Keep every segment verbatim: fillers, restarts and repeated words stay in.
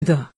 دا.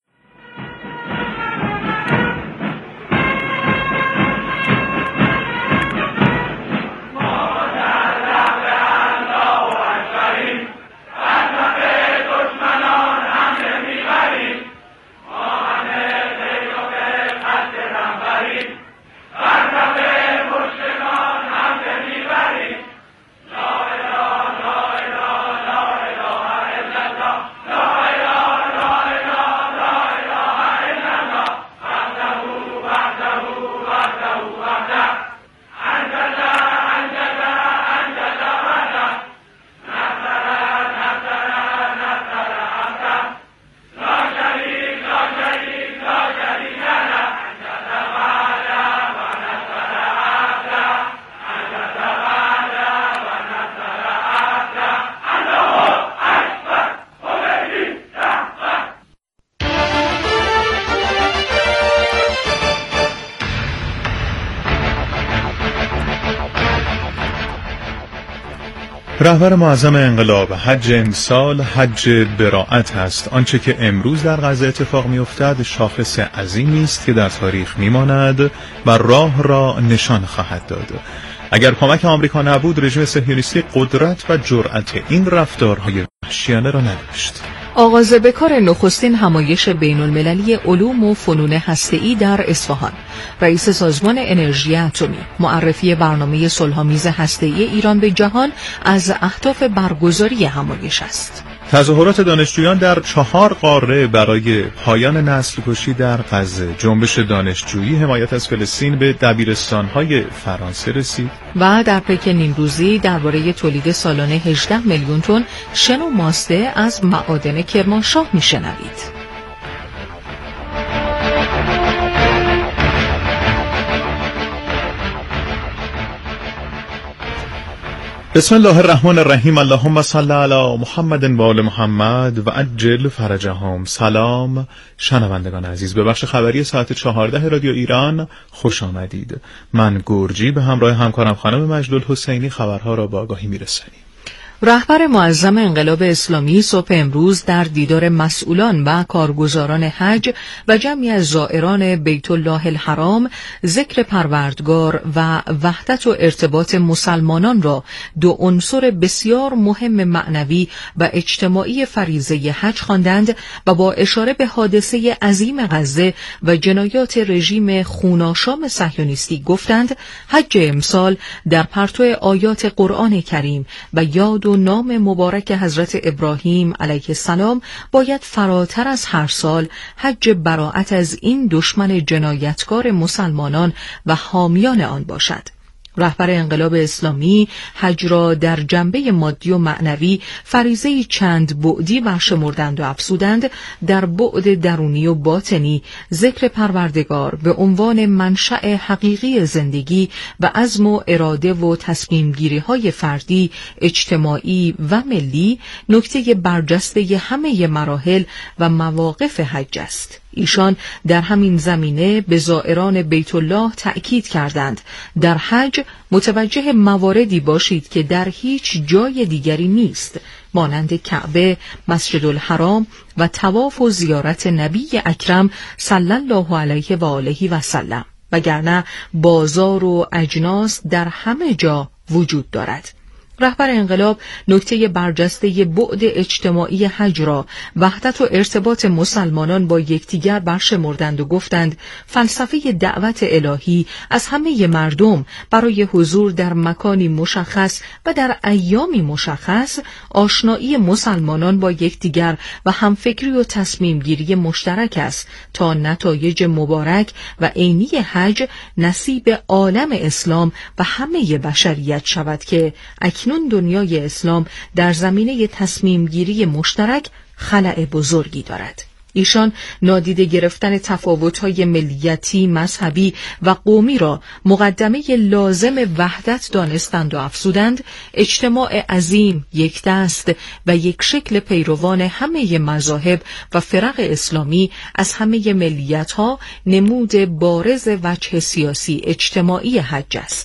رهبر معظم انقلاب حج امسال حج براءت است. آنچه که امروز در غزه اتفاق می‌افتد شاخص عظیمی است که در تاریخ می‌ماند و راه را نشان خواهد داد. اگر کمک آمریکا نبود رژیم صهیونیستی قدرت و جرأت این رفتارهای وحشیانه را نداشت. آغاز بکار نخستین همایش بین المللی علوم و فنون هسته‌ای در اصفهان. رئیس سازمان انرژی اتمی معرفی برنامه صلح‌آمیز هسته‌ای ایران به جهان از اهداف برگزاری همایش است. تظاهرات دانشجویان در چهار قاره برای پایان نسل کشی در غزه. جنبش دانشجویی حمایت از فلسطین به دبیرستان‌های فرانسه رسید. و در پکن نیمروزی درباره تولید سالانه هجده میلیون تن شن و ماسته از معادن کرمانشاه میشنوید. بسم الله الرحمن الرحیم. اللهم صل علی محمد و آل محمد و عجل فرجهم. سلام شنوندگان عزیز، به بخش خبری ساعت چهارده رادیو ایران خوش آمدید. من گرجی به همراه همکارم خانم مجدول حسینی خبرها را با آگاهی میرسانیم. رهبر معظم انقلاب اسلامی صبح امروز در دیدار مسئولان و کارگزاران حج و جمعی از زائران بیت الله الحرام ذکر پروردگار و وحدت و ارتباط مسلمانان را دو عنصر بسیار مهم معنوی و اجتماعی فریضه حج خواندند و با اشاره به حادثه عظیم غزه و جنایات رژیم خوناشام صهیونیستی گفتند حج امسال در پرتو آیات قرآن کریم و یاد و نام مبارک حضرت ابراهیم علیه السلام باید فراتر از هر سال حج براءت از این دشمن جنایتکار مسلمانان و حامیان آن باشد. رهبر انقلاب اسلامی حج را در جنبه مادی و معنوی فریضه‌ای چند بعدی برشمردند و افزودند در بعد درونی و باطنی ذکر پروردگار به عنوان منشأ حقیقی زندگی و عزم و اراده و تصمیم گیری های فردی، اجتماعی و ملی نکته برجسته همه مراحل و مواقف حج است. ایشان در همین زمینه به زائران بیت الله تأکید کردند در حج متوجه مواردی باشید که در هیچ جای دیگری نیست، مانند کعبه، مسجد الحرام و طواف و زیارت نبی اکرم صلی الله علیه و آله و سلم، وگرنه بازار و اجناس در همه جا وجود دارد. رهبر انقلاب نکته برجسته بعد اجتماعی حج را وحدت و ارتباط مسلمانان با یکدیگر برشمردند و گفتند فلسفه دعوت الهی از همه مردم برای حضور در مکانی مشخص و در ایامی مشخص آشنایی مسلمانان با یکدیگر و همفکری و تصمیم گیری مشترک است تا نتایج مبارک و عینی حج نصیب عالم اسلام و همه بشریت شود که اکنون دنیای اسلام در زمینه تصمیم گیری مشترک خلأ بزرگی دارد. ایشان نادیده گرفتن تفاوت‌های ملیتی، مذهبی و قومی را مقدمه لازم وحدت دانستند و افزودند اجتماع عظیم، یک دست و یک شکل پیروان همه مذاهب و فرق اسلامی از همه ملیت‌ها نمود بارز وجه سیاسی اجتماعی حج است.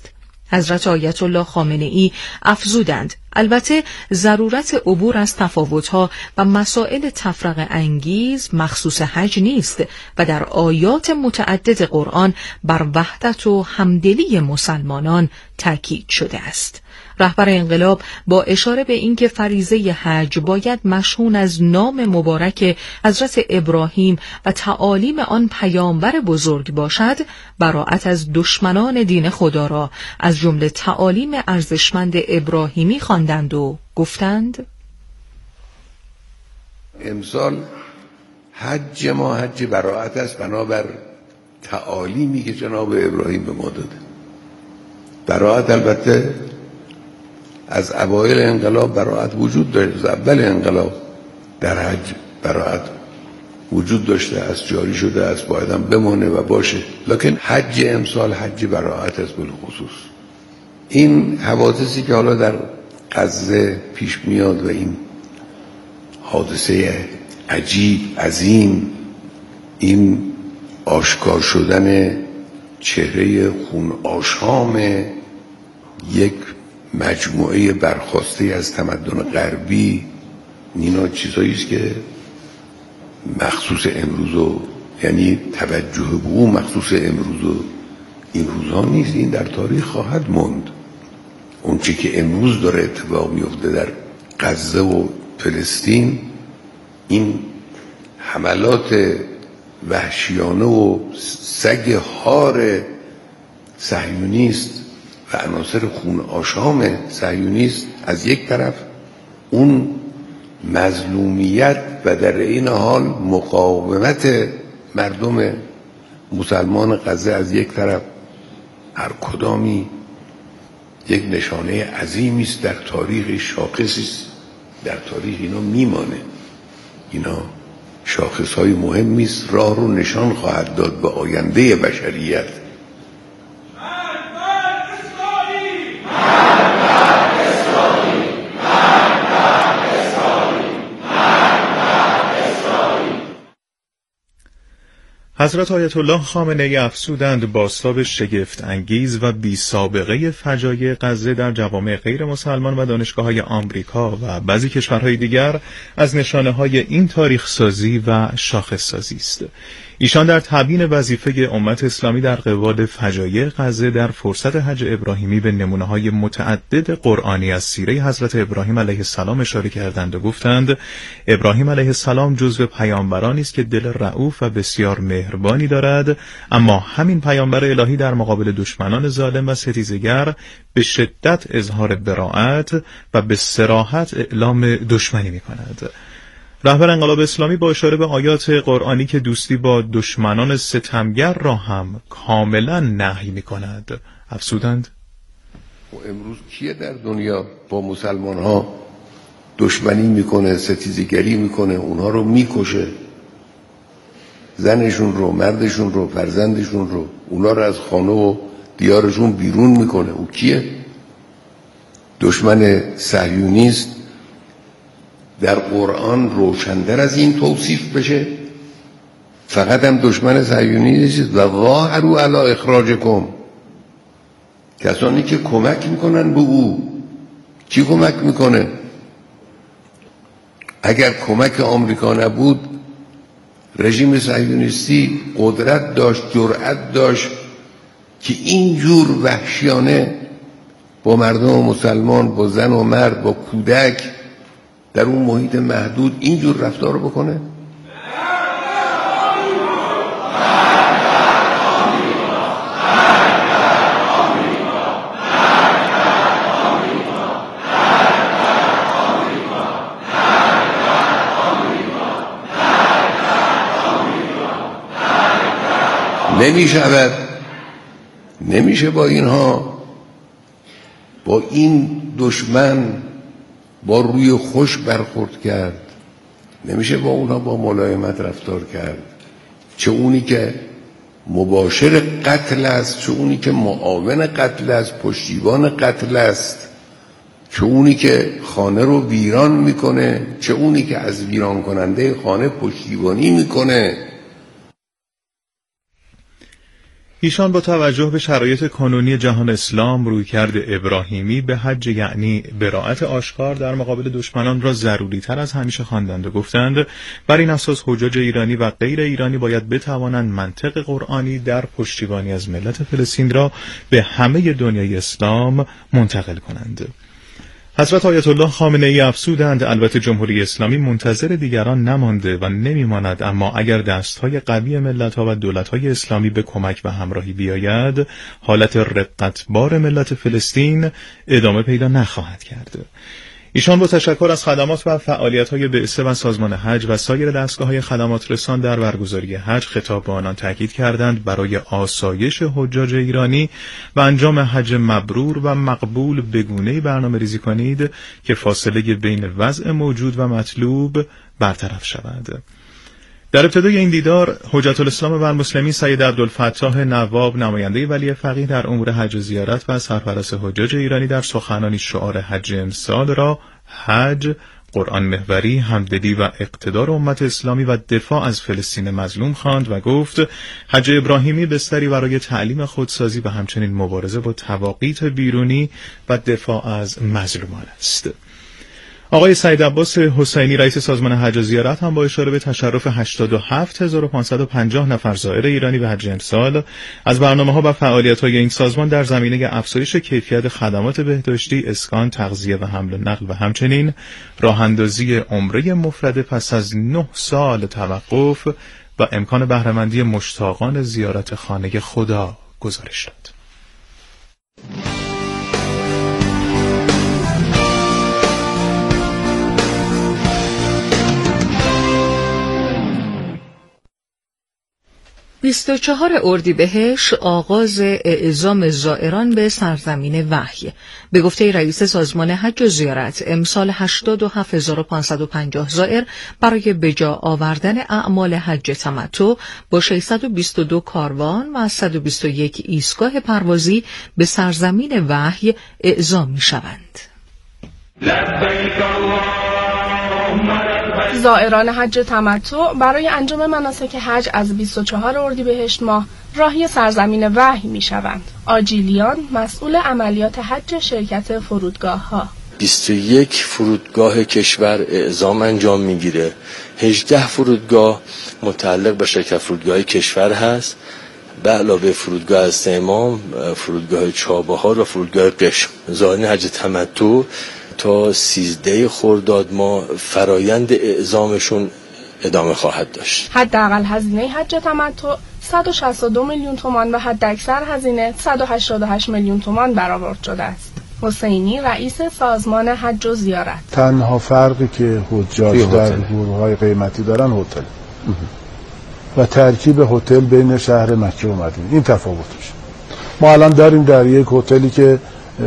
حضرت آیت الله خامنه ای افزودند البته ضرورت عبور از تفاوت‌ها و مسائل تفرقه انگیز مخصوص حج نیست و در آیات متعدد قرآن بر وحدت و همدلی مسلمانان تاکید شده است. رهبر انقلاب با اشاره به اینکه فریضه حج باید مشهون از نام مبارک حضرت ابراهیم و تعالیم آن پیامبر بزرگ باشد، براءت از دشمنان دین خدا را از جمله تعالیم ارزشمند ابراهیمی خواندند و گفتند امسال حج ما حج براءت است بنابر تعالیمی که جناب ابراهیم به ما داده. براءت البته از اوایل انقلاب براءت وجود داشت، از اول انقلاب در حج براءت وجود داشته، از جاری شده است، باید هم بمانه و باشه، لکن حج امسال حج براءت است بالخصوص. این حوادثی که حالا در غزه پیش میاد و این حادثه عجیب عظیم، این آشکار شدن چهره خون آشام یک مجموعه برخواسته از تمدن غربی، اینا چیزایی است که مخصوص امروز و یعنی توجه به او مخصوص امروز و این روزها نیست، این در تاریخ خواهد ماند. اون چی که امروز داره اتفاق میفته در غزه و فلسطین، این حملات وحشیانه و سگ هار صهیونیست و عناصر خون آشام صهیونیست از یک طرف، اون مظلومیت و در این حال مقاومت مردم مسلمان غزه از یک طرف، هر کدامی یک نشانه عظیمی است در تاریخ، شاخصی است در تاریخ، اینا میمانه، اینا شاخصهای مهمی است، راه رو نشان خواهد داد به آینده بشریت. حضرت آیت الله خامنه ای افزودند بازتاب شگفت انگیز و بی سابقه فجایع غزه در جوامع غیر مسلمان و دانشگاه‌های آمریکا و بعضی کشورهای دیگر از نشانه‌های این تاریخ سازی و شاخص سازی است. ایشان در تبیین وظیفه امت اسلامی در قبال فجایع غزه در فرصت حج ابراهیمی به نمونه‌های متعدد قرآنی از سیره حضرت ابراهیم علیه السلام اشاره کردند و گفتند ابراهیم علیه السلام جزو پیامبرانی است که دل رئوف و بسیار مهربانی دارد، اما همین پیامبر الهی در مقابل دشمنان ظالم و ستیزگر به شدت اظهار براءت و به صراحت اعلام دشمنی می‌کند. رهبر انقلاب اسلامی با اشاره به آیات قرآنی که دوستی با دشمنان ستمگر را هم کاملا نهی می‌کند افزودند و امروز کیه در دنیا با مسلمان ها دشمنی میکنه، ستیزگری میکنه، اونها رو میکشه، زنشون رو، مردشون رو، فرزندشون رو، اونا رو از خانه و دیارشون بیرون میکنه؟ او کیه؟ دشمن صهیونیست در قرآن روشن‌تر از این توصیف بشه؟ فقط هم دشمن صهیونیست و ظاهروا علی اخراجکم، کسانی که کمک میکنن به او. کی کمک میکنه؟ اگر کمک آمریکا نبود، رژیم صهیونیستی قدرت داشت، جرأت داشت که اینجور وحشیانه با مردم مسلمان، با زن و مرد، با کودک در اون محیط محدود اینجور رفتار بکنه؟ نمی شود، نمیشه با اینها، با این دشمن با روی خوش برخورد کرد، نمیشه با اونها با ملایمت رفتار کرد. چه اونی که مباشر قتل است، چه اونی که معاون قتل است، پشتیبان قتل است، چه اونی که خانه رو ویران میکنه، چه اونی که از ویران کننده خانه پشتیبانی میکنه. ایشان با توجه به شرایط کنونی جهان اسلام رویکرد ابراهیمی به حج یعنی براءت آشکار در مقابل دشمنان را ضروری تر از همیشه خواندند و گفتند بر این اساس حجاج ایرانی و غیر ایرانی باید بتوانند منطق قرآنی در پشتیبانی از ملت فلسطین را به همه دنیای اسلام منتقل کنند. حضرت آیت الله خامنه ای افزودند البته جمهوری اسلامی منتظر دیگران نمانده و نمیماند، اما اگر دستهای قوی ملت‌ها و دولت‌های اسلامی به کمک و همراهی بیاید حالت رقتبار ملت فلسطین ادامه پیدا نخواهد کرد. ایشان با تشکر از خدمات و فعالیت‌های بعثه و سازمان حج و سایر دستگاه‌های خدمات رسان در برگزاری حج خطاب به آنان تاکید کردند برای آسایش حجاج ایرانی و انجام حج مبرور و مقبول به گونه‌ای برنامه‌ریزی کنید که فاصله بین وضع موجود و مطلوب برطرف شود. در ابتدای این دیدار حجت الاسلام و المسلمین سید عبدالفتاح نواب نماینده ولی فقیه در امور حج و زیارت و سرپرست حجاج ایرانی در سخنانی شعار حج امسال را حج، قرآن محوری، همدلی و اقتدار امت اسلامی و دفاع از فلسطین مظلوم خواند و گفت حج ابراهیمی بستری برای تعلیم خودسازی و همچنین مبارزه با تواقیت بیرونی و دفاع از مظلومان است. آقای سعید عباس حسینی رئیس سازمان حج و زیارت هم با اشاره به تشرف هشتاد و هفت هزار و پانصد و پنجاه نفر زائر ایرانی به حج امسال از برنامه‌ها و فعالیت‌های این سازمان در زمینه افزایش کیفیت خدمات بهداشتی، اسکان، تغذیه و حمل و نقل و همچنین راه‌اندازی عمره مفرده پس از نه سال توقف و امکان بهره‌مندی مشتاقان زیارت خانه خدا گزارش داد. بیست و چهار اردیبهشت آغاز اعزام زائران به سرزمین وحی. به گفته رئیس سازمان حج و زیارت امسال هشتاد و هفت هزار و پانصد و پنجاه زائر برای بجا آوردن اعمال حج تمتع با ششصد و بیست و دو کاروان و صد و بیست و یک ایستگاه پروازی به سرزمین وحی اعزام می شوند. زائران حج تمتع برای انجام مناسک حج از بیست و چهار اردیبهشت ماه راهی سرزمین وحی می شوند. آجیلیان مسئول عملیات حج شرکت فرودگاه ها بیست و یک فرودگاه کشور اعزام انجام میگیره. هجده فرودگاه متعلق به شرکت فرودگاه کشور هست، به علاوه فرودگاه استعمام، فرودگاه چابهار و فرودگاه قشم. زائران حج تمتع تا سیزده خرداد ماه فرایند اعزامشون ادامه خواهد داشت. حداقل هزینه حج تمتع صد و شصت و دو میلیون تومان و حداکثر هزینه صد و هشتاد و هشت میلیون تومان برآورد شده است. حسینی رئیس سازمان حج و زیارت: تنها فرقی که حجاج در گروه‌های قیمتی دارن هتل و ترکیب هتل بین شهر مکه و مدینه، این تفاوتش. ما الان داریم در یک هتلی که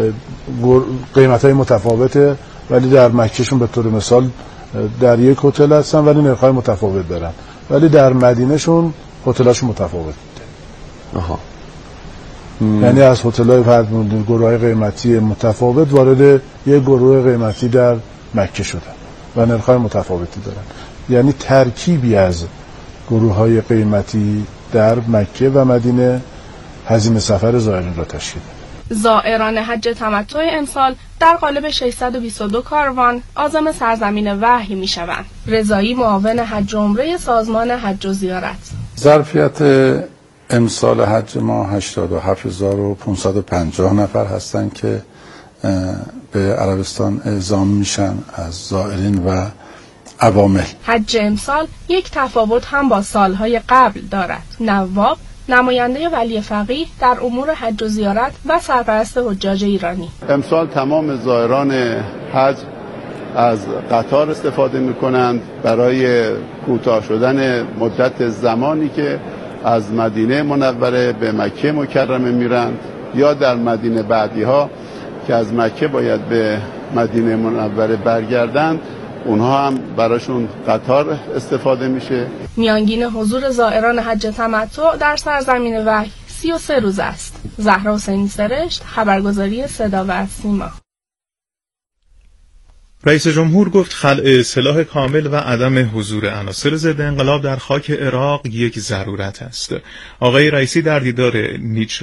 قیمت‌های متفاوته ولی در مکهشون به طور مثال در یک هتل هستن ولی نرخ‌های متفاوت دارن، ولی در مدینهشون هتل‌هاشون متفاوته. آها. یعنی از هتل‌های فرد گروه‌های قیمتی متفاوت وارد یک گروه قیمتی در مکه شدن و نرخ‌های متفاوتی دارن. یعنی ترکیبی از گروه‌های قیمتی در مکه و مدینه هزینه سفر زائرین را تشکیل می‌دهد. زائران حج تمتع امسال در قالب ششصد و بیست و دو کاروان عازم سرزمین وحی می شوند. رضایی معاون حج و عمره سازمان حج و زیارت: ظرفیت امسال حج ما هشتاد و هفت هزار و پانصد و پنجاه نفر هستند که به عربستان اعزام میشن از زائرین و عوامل. حج امسال یک تفاوت هم با سالهای قبل دارد. نواب نماینده ولی فقیه در امور حج و زیارت و سرپرست حجاج ایرانی: امسال تمام زائران حج از قطار استفاده می‌کنند برای کوتاه شدن مدت زمانی که از مدینه منوره به مکه مکرمه میرند، یا در مدینه بعدی ها که از مکه باید به مدینه منوره برگردند، اونها هم براشون قطار استفاده میشه. میانگین حضور زائران حج تمتع در سرزمین وحی سی و سه روز است. زهرا حسینی سرشت، خبرگزاری صدا و سیما. رئیس جمهور گفت خلع سلاح کامل و عدم حضور عناصر ضد انقلاب در خاک عراق یک ضرورت است. آقای رئیسی در دیدار نیچر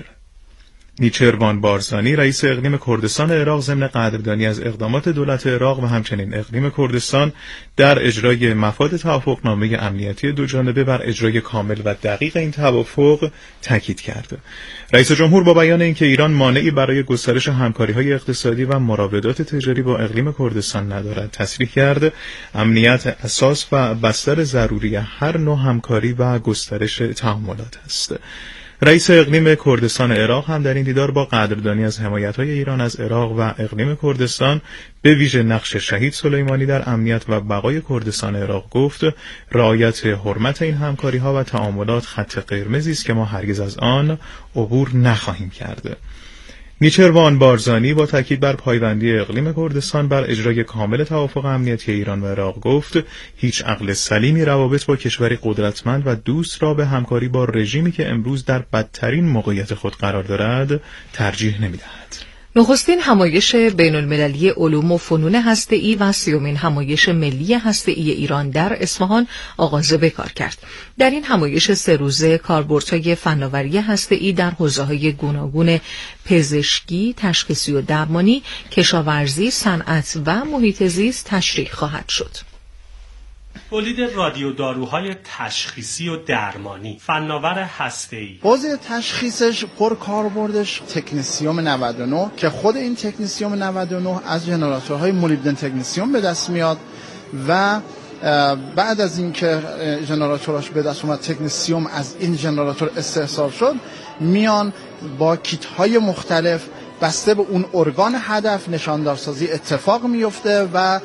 نیچروان بارزانی رئیس اقلیم کردستان عراق ضمن قدردانی از اقدامات دولت عراق و همچنین اقلیم کردستان در اجرای مفاد توافقنامه امنیتی دو جانبه بر اجرای کامل و دقیق این توافق تاکید کرد. رئیس جمهور با بیان اینکه ایران مانعی برای گسترش همکاری‌های اقتصادی و مراودات تجاری با اقلیم کردستان ندارد، تصریح کرد امنیت اساس و بستر ضروری هر نوع همکاری و گسترش تعاملات است. رئیس اقلیم کردستان عراق هم در این دیدار با قدردانی از حمایت‌های ایران از عراق و اقلیم کردستان به ویژه نقش شهید سلیمانی در امنیت و بقای کردستان عراق گفت رعایت حرمت این همکاری‌ها و تعاملات خط قرمزی است که ما هرگز از آن عبور نخواهیم کرد. نیچروان بارزانی با تاکید بر پایبندی اقلیم کردستان بر اجرای کامل توافق امنیتی ایران و عراق گفت هیچ عقل سلیمی روابط با کشوری قدرتمند و دوست را به همکاری با رژیمی که امروز در بدترین موقعیت خود قرار دارد ترجیح نمی‌دهد. نخستین همایش بین المللی علوم و فنون هسته‌ای و سیومین همایش ملی هسته‌ای ایران در اصفهان آغاز به کار کرد. در این همایش سه روزه کاربردهای فناوری هسته‌ای در حوزه‌های گوناگون پزشکی، تشخیصی و درمانی، کشاورزی، صنعت و محیط زیست تشریح خواهد شد. تولید رادیوداروهای تشخیصی و درمانی، فناور هسته‌ای. حوزه تشخیصش پر کاربردش تکنسیوم نود و نه که خود این تکنسیوم نود و نه از ژنراتورهای مولبدن تکنسیوم به دست میاد و بعد از اینکه ژنراتوراش به دست اومد تکنسیوم از این ژنراتور استحصال شد میان با کیت های مختلف بسته به اون ارگان هدف نشاندارسازی اتفاق میفته و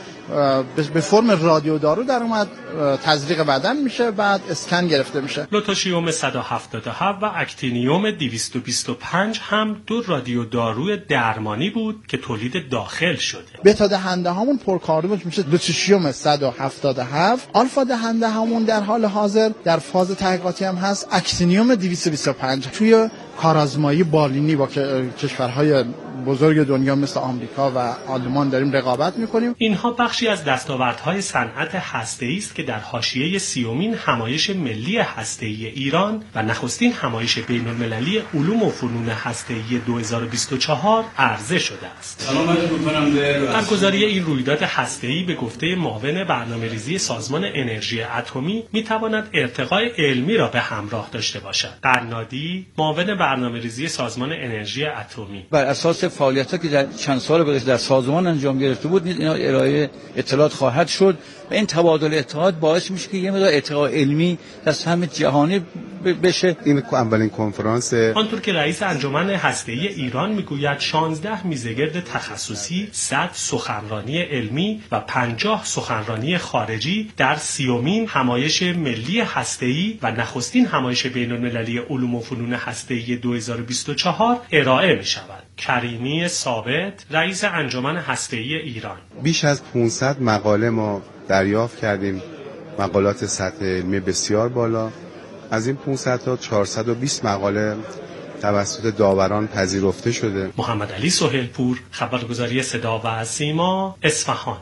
به فرم رادیو دارو در اومد تزریق بدن میشه بعد اسکن گرفته میشه. لوتوشیوم صد و هفتاد و هفت و اکتینیوم دویست و بیست و پنج هم دو رادیو داروی درمانی بود که تولید داخل شده. بتا دهنده هامون پرکاربرد میشه لوتوشیوم صد و هفتاد و هفت. آلفا دهنده هامون در حال حاضر در فاز تحقیقاتی هم هست اکتینیوم دویست و بیست و پنج. توی کارآزمایی بالینی با کشورهای بزرگ دنیا مثل آمریکا و آلمان داریم رقابت میکنیم. اینها بخشی از دستاوردهای صنعت هسته‌ای است که در حاشیه سیومین همایش ملی هسته‌ای ایران و نخستین همایش بین‌المللی علوم و فنون هسته‌ای دو هزار و بیست و چهار عرضه شده است. سلام علیکم می‌کنم. برگزاری این رویداد هسته‌ای به گفته معاون برنامه‌ریزی سازمان انرژی اتمی می‌تواند ارتقای علمی را به همراه داشته باشد. قنادی، معاون برنامه‌ریزی سازمان انرژی اتمی، بر اساس فعالیت‌ها که در چند سال گذشته در سازمان انجام گرفته بود اینا ارائه اطلاعات خواهد شد و این تبادل اطلاعات باعث میشه که یه مقدار ارتقاء علمی در سهم جهانی بشه. این اولین کنفرانس. آنطور که رئیس انجمن هسته‌ای ایران میگوید شانزده میزگرد تخصصی، صد سخنرانی علمی و پنجاه سخنرانی خارجی در سیومین همایش ملی هسته‌ای و نخستین همایش بین‌المللی علوم و فنون هسته‌ای دو هزار و بیست و چهار ارائه می‌شود. کریمی ثابت، رئیس انجمن هسته‌ای ایران: بیش از پانصد مقاله ما دریافت کردیم، مقالات سطح علمی بسیار بالا. از این پانصد تا چهارصد و بیست مقاله توسط داوران پذیرفته شده. محمد علی سهیلپور، خبرگزاری صدا و سیما، اصفهان.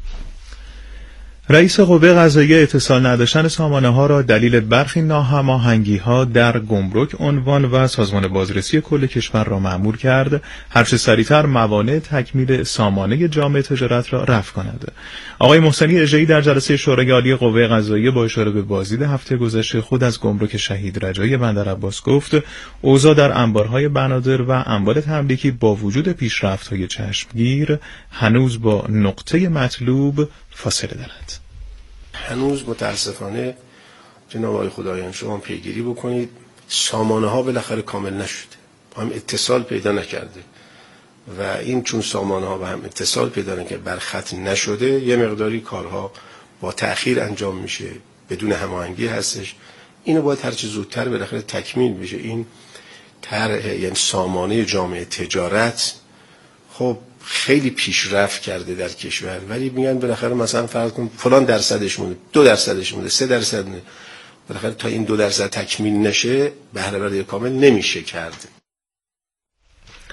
رئیس قوه قضاییه اتصال نداشتن سامانه‌ها را دلیل برخی ناهماهنگی‌ها در گمرک عنوان و سازمان بازرسی کل کشور را مأمور کرد هرچه سریعتر موانع تکمیل سامانه جامع تجارت را رفع کند. آقای محسنی اژه‌ای در جلسه شورای عالی قوه قضاییه با اشاره به بازدید هفته گذشته خود از گمرک شهید رجایی بندرعباس گفت اوضاع در انبارهای بنادر و انبار تملیکی با وجود پیشرفت‌های چشمگیر هنوز با نقطه مطلوب فاصله دارد. هنوز متاسفانه جناب آقای خدایان شما پیگیری بکنید، سامانه ها بالاخره کامل نشده، هم اتصال پیدا نکرده و این چون سامانه ها به هم اتصال پیدا نکرده بر خط نشده یه مقداری کارها با تأخیر انجام میشه، بدون هماهنگی هستش. اینو باید هر چه زودتر بالاخره تکمیل بشه. این طرح یعنی سامانه جامع تجارت خب خیلی پیشرفت کرده در کشور، ولی میگن بالاخره مثلا فرض کن فلان درصدش مونده، دو درصدش مونده، سه درصد مونده. بالاخره تا این دو درصد تکمیل نشه بهره برداری کامل نمیشه کرد.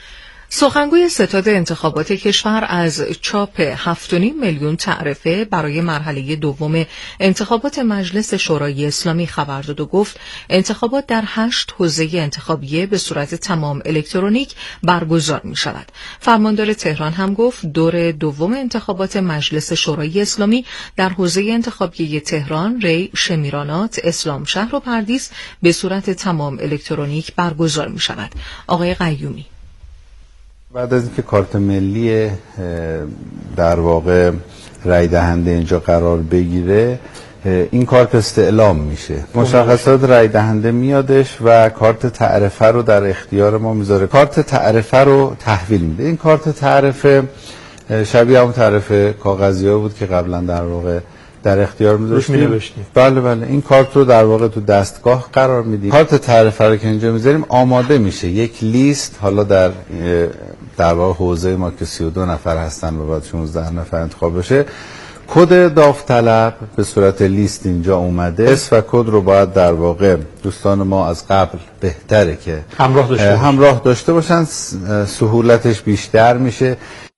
سخنگوی ستاد انتخابات کشور از چاپ هفت و نیم میلیون تعرفه برای مرحله دوم انتخابات مجلس شورای اسلامی خبر داد و گفت انتخابات در هشت حوزه انتخابیه به صورت تمام الکترونیک برگزار می شود. فرماندار تهران هم گفت دور دوم انتخابات مجلس شورای اسلامی در حوزه انتخابیه تهران، ری، شمیرانات، اسلام شهر و پردیس به صورت تمام الکترونیک برگزار می شود. آقای قیومی: بعد از اینکه کارت ملی در واقع رای دهنده اینجا قرار بگیره، این کارت استعلام میشه، مشخصات رای دهنده میادش و کارت تعرفه رو در اختیار ما میذاره. کارت تعرفه رو تحویل میده. این کارت تعرفه شبیه همون تعرفه کاغذی‌ها بود که قبلا در واقع در اختیار میذاشتیم. بله بله این کارت رو در واقع تو دستگاه قرار میدیم. کارت تعرفه رو که اینجا میذاریم آماده میشه یک لیست، حالا در در واقع حوزه ما که سی و دو نفر هستن و بعد شانزده نفر انتخاب بشه، کد داوطلب به صورت لیست اینجا اومده. اسم و کد رو باید در واقع دوستان ما از قبل بهتره که همراه داشته باشن, همراه داشته باشن. سهولتش بیشتر میشه.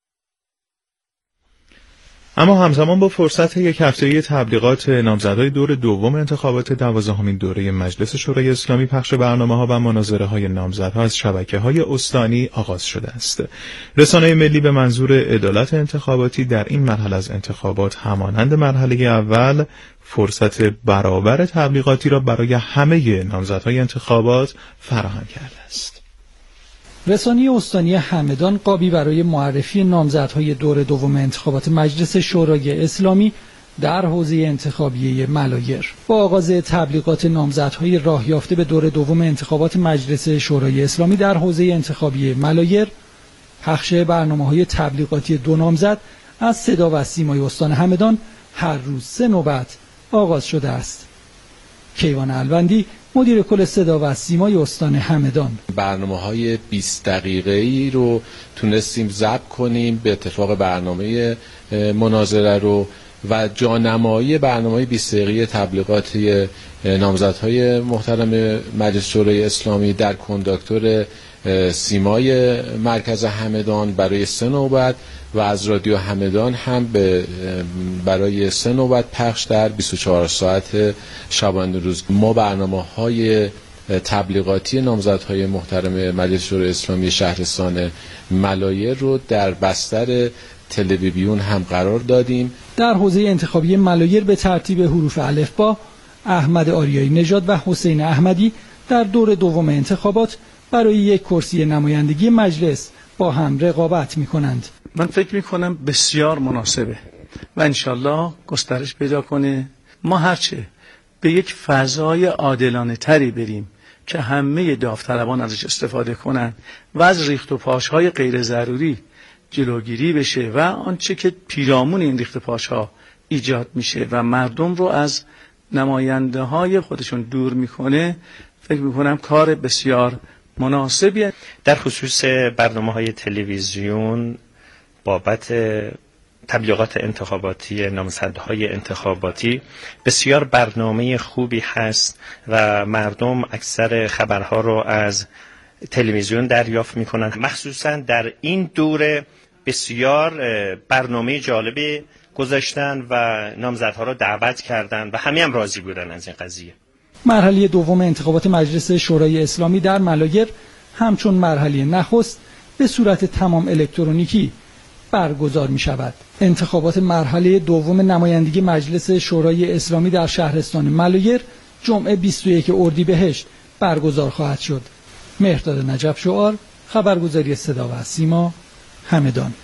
اما همزمان با فرصت یک هفته‌ای تبلیغات نامزدهای دور دوم انتخابات دوازدهمین دوره مجلس شورای اسلامی، پخش برنامه‌ها و مناظره‌های نامزدها از شبکه‌های استانی آغاز شده است. رسانه ملی به منظور عدالت انتخاباتی در این مرحله از انتخابات همانند مرحله اول فرصت برابر تبلیغاتی را برای همه نامزدهای انتخابات فراهم کرده است. رسانه استانی همدان قابی برای معرفی نامزدهای دور دوم انتخابات مجلس شورای اسلامی در حوزه انتخابیه ملایر با آغاز تبلیغات نامزدهای راه یافته به دور دوم انتخابات مجلس شورای اسلامی در حوزه انتخابیه ملایر، پخش برنامه‌های تبلیغاتی دو نامزد از صدا و سیمای استان همدان هر روز سه نوبت آغاز شده است. کیوان الوندی، مدیر کل صدا و سیمای استان همدان: برنامه‌های بیست دقیقه‌ای رو تونستیم ضبط کنیم به اتفاق برنامه مناظره رو و جانمایی برنامه‌های بیست دقیقه‌ای تبلیغاتی نامزدهای محترم مجلس شورای اسلامی در کنداکتور سیمای مرکز همدان برای سه نوبت و از رادیو همدان هم به برای سه نوبت پخش در بیست و چهار ساعت شبانه روز. ما برنامه‌های تبلیغاتی نامزدهای محترم مجلس شورای اسلامی شهرستان ملایر رو در بستر تلویزیون هم قرار دادیم. در حوزه انتخابی ملایر به ترتیب حروف الفبا، احمد آریایی نژاد و حسین احمدی در دور دوم انتخابات برای یک کرسی نمایندگی مجلس با هم رقابت می‌کنند. من فکر می‌کنم بسیار مناسبه و انشالله گسترش پیدا کنه. ما هرچه به یک فضای عادلانه تری بریم که همه داوطلبان ازش استفاده کنند و از ریخت و پاش‌های غیر ضروری جلوگیری بشه و آنچه که پیرامون این ریخت و پاش‌ها ایجاد میشه و مردم رو از نماینده های خودشون دور میکنه، فکر میکنم کار بسیار مناسبیه. در خصوص برنامه‌های تلویزیون بابت تبلیغات انتخاباتی نامزدهای انتخاباتی بسیار برنامه خوبی هست و مردم اکثر خبرها رو از تلویزیون دریافت میکنند. مخصوصا در این دوره بسیار برنامه جالبی گذاشتن و نامزدها رو دعوت کردن و همه هم راضی بودن از این قضیه. مرحله دوم انتخابات مجلس شورای اسلامی در ملایر همچون مرحله نخست به صورت تمام الکترونیکی برگزار می شود. انتخابات مرحله دوم نمایندگی مجلس شورای اسلامی در شهرستان ملایر جمعه بیست و یکم اردیبهشت برگزار خواهد شد. مهرداد نجف شعار، خبرگزاری صدا و سیما، همدان.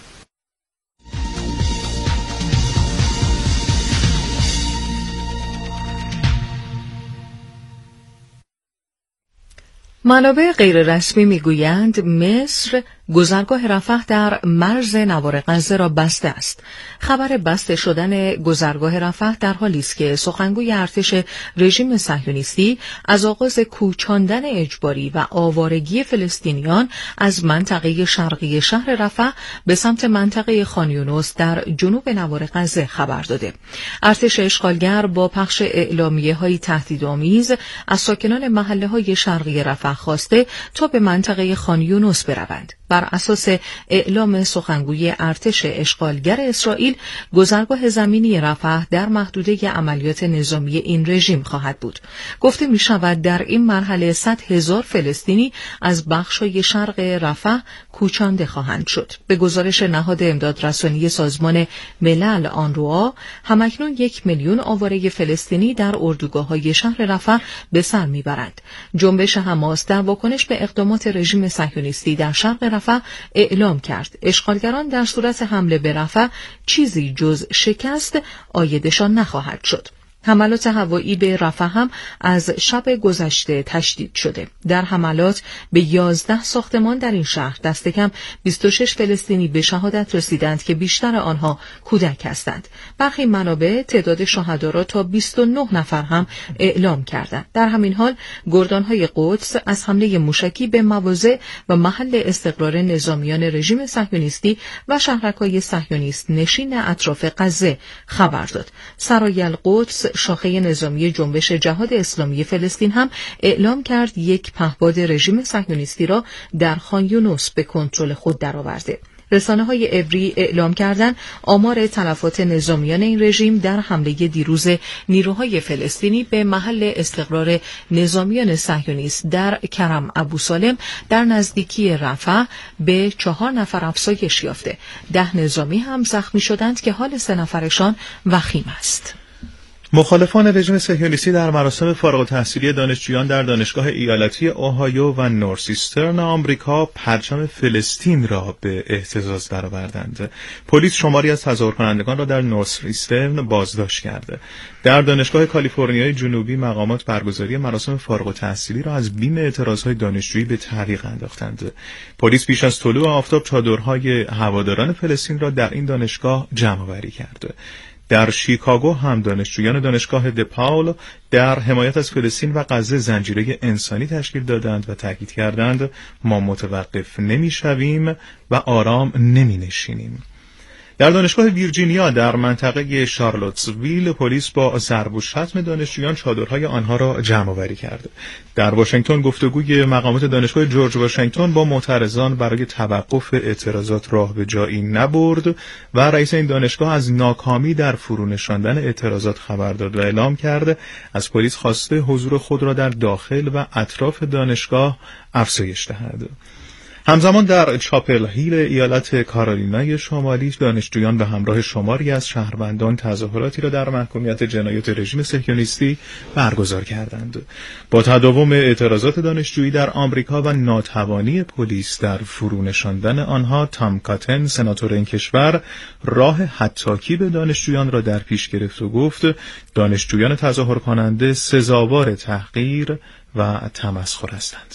منابع غیررسمی میگویند مصر گذرگاه رفح در مرز نوار غزه را بسته است. خبر بسته شدن گذرگاه رفح در حالی است که سخنگوی ارتش رژیم صهیونیستی از آغاز کوچاندن اجباری و آوارگی فلسطینیان از منطقه شرقی شهر رفح به سمت منطقه خان یونس در جنوب نوار غزه خبر داده. ارتش اشغالگر با پخش اعلامیه‌های تهدیدآمیز از ساکنان محله‌های شرقی رفح خواسته تا به منطقه خان یونس بروند. بر اساس اعلام سخنگوی ارتش اشغالگر اسرائیل، گذرگاه زمینی رفح در محدوده عملیات نظامی این رژیم خواهد بود. گفته می شود در این مرحله صد هزار فلسطینی از بخش‌های شرق رفح کوچانده خواهند شد. به گزارش نهاد امدادرسانی سازمان ملل آنروا، همکنون یک میلیون آواره فلسطینی در اردوگاه‌های شهر رفح به سر میبرند. جنبش حماس در واکنش به اقدامات رژیم صهیونیستی در شرق رفح اعلام کرد اشغالگران در صورت حمله به رفح چیزی جز شکست عایدشان نخواهد شد. حملات هوایی به رفح هم از شب گذشته تشدید شده. در حملات به یازده ساختمان در این شهر دست کم بیست و شش فلسطینی به شهادت رسیدند که بیشتر آنها کودک هستند. برخی منابع تعداد شهدا را تا بیست و نه نفر هم اعلام کردند. در همین حال گردانهای قدس از حمله موشکی به مواضع و محل استقرار نظامیان رژیم صهیونیستی و شهرک‌های صهیونیست نشین اطراف غزه خبر داد. سرای القدس، شاخه نظامی جنبش جهاد اسلامی فلسطین، هم اعلام کرد یک پهپاد رژیم صهیونیستی را در خان یونس به کنترل خود درآورده. رسانه‌های عبری اعلام کردند آمار تلفات نظامیان این رژیم در حمله دیروز نیروهای فلسطینی به محل استقرار نظامیان صهیونیست در کرم ابوسالم در نزدیکی رفح به چهار نفر افزایش یافته. ده نظامی هم زخمی شدند که حال سه نفرشان وخیم است. مخالفان رژیم صهیونیستی در مراسم فارغ التحصیلی دانشجویان در دانشگاه ایالتی اوهایو و نورسیسترن آمریکا پرچم فلسطین را به اهتزاز درآوردند. پلیس شماری از تظاهر کنندگان را در نورسیسترن بازداشت کرده. در دانشگاه کالیفرنیای جنوبی مقامات برگزاری مراسم فارغ التحصیلی را از بیم اعتراضهای دانشجویی به تعویق انداختند. پلیس پیش از طلوع آفتاب چادرهای هواداران فلسطین را در این دانشگاه جمع‌آوری کرد. در شیکاگو هم دانشجویان دانشگاه دپاول در حمایت از فلسطین و غزه زنجیره انسانی تشکیل دادند و تاکید کردند ما متوقف نمی‌شویم و آرام نمی‌نشینیم. در دانشگاه ویرجینیا در منطقه شارلوتسویل پلیس با ضرب و شتم دانشجویان چادرهای آنها را جمع‌آوری کرد. در واشنگتن گفتگوی مقامات دانشگاه جورج واشنگتن با معترضان برای توقف اعتراضات راه به جایی نبرد و رئیس این دانشگاه از ناکامی در فرونشاندن اعتراضات خبر داد و اعلام کرد از پلیس خواسته حضور خود را در داخل و اطراف دانشگاه افزایش دهد. همزمان در چاپل هیل ایالت کارولینای شمالی دانشجویان به همراه شماری از شهروندان تظاهراتی را در محکومیت جنایات رژیم صهیونیستی برگزار کردند. با تداوم اعتراضات دانشجویی در آمریکا و ناتوانی پلیس در فرونشاندن آنها، تام کاتن سناتور این کشور راه هتاکی به دانشجویان را در پیش گرفت و گفت دانشجویان تظاهر کننده سزاوار تحقیر و تمسخر هستند.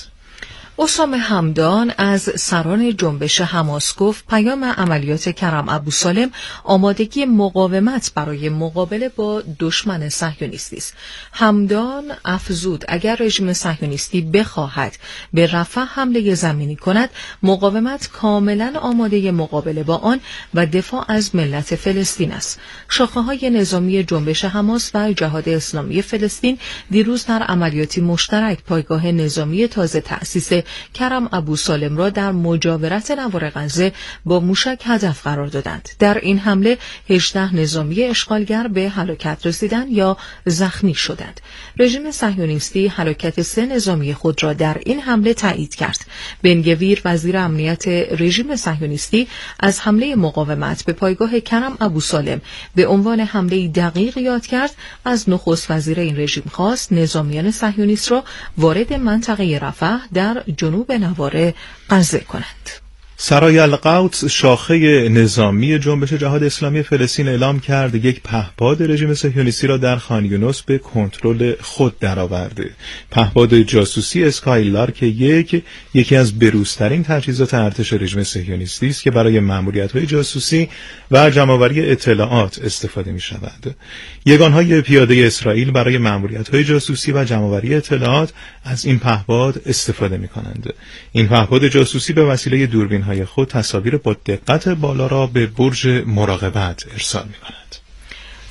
اسامه همدان از سران جنبش حماس گفت پیام عملیات کرم ابوسالم آمادگی مقاومت برای مقابله با دشمن صهیونیستی است. همدان افزود اگر رژیم صهیونیستی بخواهد به رفح حمله زمینی کند، مقاومت کاملا آماده مقابله با آن و دفاع از ملت فلسطین است. شاخه‌های نظامی جنبش حماس و جهاد اسلامی فلسطین دیروز در عملیاتی مشترک پایگاه نظامی تازه تأسیس کرم ابوسالم را در مجاورت نوار غزه با موشک هدف قرار دادند. در این حمله هجده نظامی اشغالگر به هلاکت رسیدند یا زخمی شدند. رژیم صهیونیستی هلاکت سه نظامی خود را در این حمله تایید کرد. بن گویر وزیر امنیت رژیم صهیونیستی از حمله مقاومت به پایگاه کرم ابوسالم به عنوان حمله دقیق یاد کرد. از نخست وزیر این رژیم خواست نظامیان صهیونیست را وارد منطقه رفح در جنوب نوار غزه کنند. سرای القدس شاخه نظامی جنبش جهاد اسلامی فلسطین اعلام کرد یک پهپاد رژیم صهیونیستی را در خان یونس به کنترل خود درآورده. پهپاد جاسوسی اسکایلارک یک یکی از بروزترین تجهیزات ارتش رژیم صهیونیستی است که برای مأموریت‌های جاسوسی و جمع‌آوری اطلاعات استفاده می‌شود. یگان‌های پیاده اسرائیل برای مأموریت‌های جاسوسی و جمع‌آوری اطلاعات از این پهپاد استفاده می‌کنند. این پهپاد جاسوسی به وسیله دوربین‌های خود تصاویر با دقت بالا را به برج مراقبت ارسال می‌کند.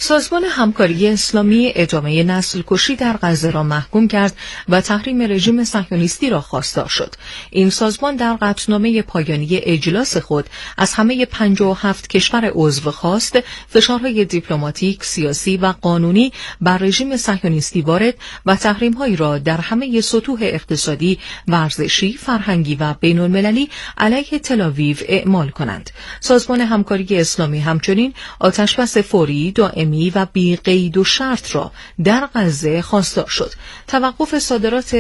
سازمان همکاری اسلامی ادامه نسل کشی در غزه را محکوم کرد و تحریم رژیم صهیونیستی را خواستار شد. این سازمان در قطعنامه پایانی اجلاس خود از همه پنجاه و هفت کشور عضو خواست فشارهای دیپلماتیک، سیاسی و قانونی بر رژیم صهیونیستی وارد و تحریم‌هایی را در همه سطوح اقتصادی، ورزشی، فرهنگی و بین‌المللی علیه تل‌آویو اعمال کنند. سازمان همکاری اسلامی همچنین آتشبس فوری، دائمی و بی قید و شرط را در غزه خواستار شد. توقف صادرات